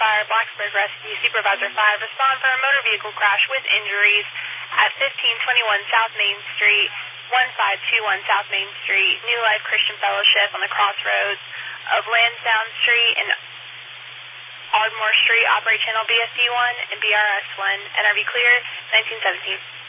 Fire, Blacksburg Rescue, Supervisor 5, respond for a motor vehicle crash with injuries at 1521 South Main Street, 1521 South Main Street, New Life Christian Fellowship on the crossroads of Lansdowne Street and Ardmore Street. Operate channel BSD1 and BRS1. NRV clear, 1917.